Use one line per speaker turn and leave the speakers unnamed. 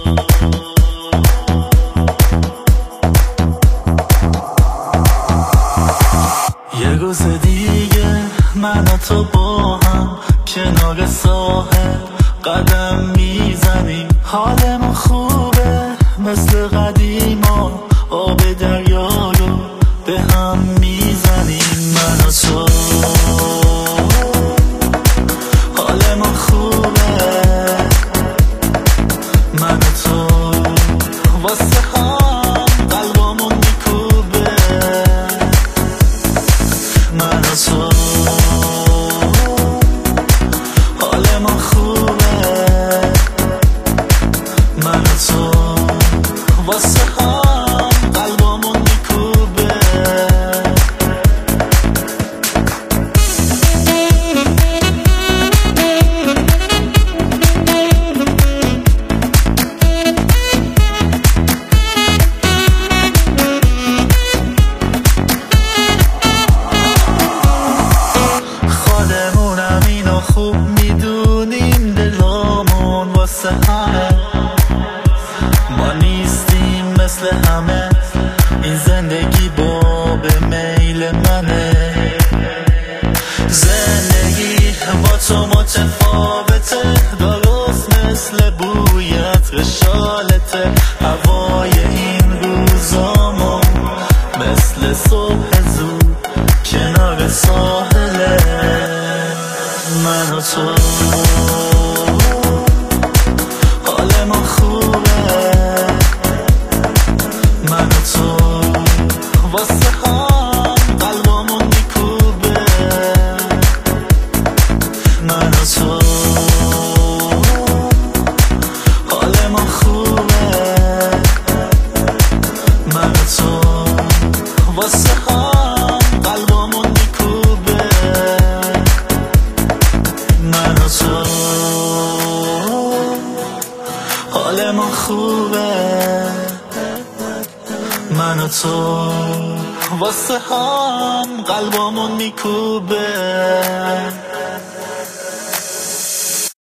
یه روز دیگه من و تو با هم کنار ساحل قدم میزنیم، حال ما خوبه مثل قدیما، آب دریا رو به هم میزنیم. من و تو حال ما خوبه، من و تو واسه هم قلبامون میکوبه. من و تو حال ما خوبه، من و تو واسه هم قلبامون میکوبه. خودمونم اینو خوب میدونیم، دلامون واسه همه، ما نیستیم مثل همه، این زندگی با به میل منه. زندگی با تو متفاوته، درست مثل بوی عطر شالته. هوای این روزامون مثل صبح زود کنار ساحله. من و تو حال ما خوبه، من و تو واسه هم قلبامون میکوبه. من و تو حال ما خوبه، من و تو واسه هم قلبامون میکوبه. من و تو حال ما خوبه، من و تو واسه هم قلبامون میکوبه.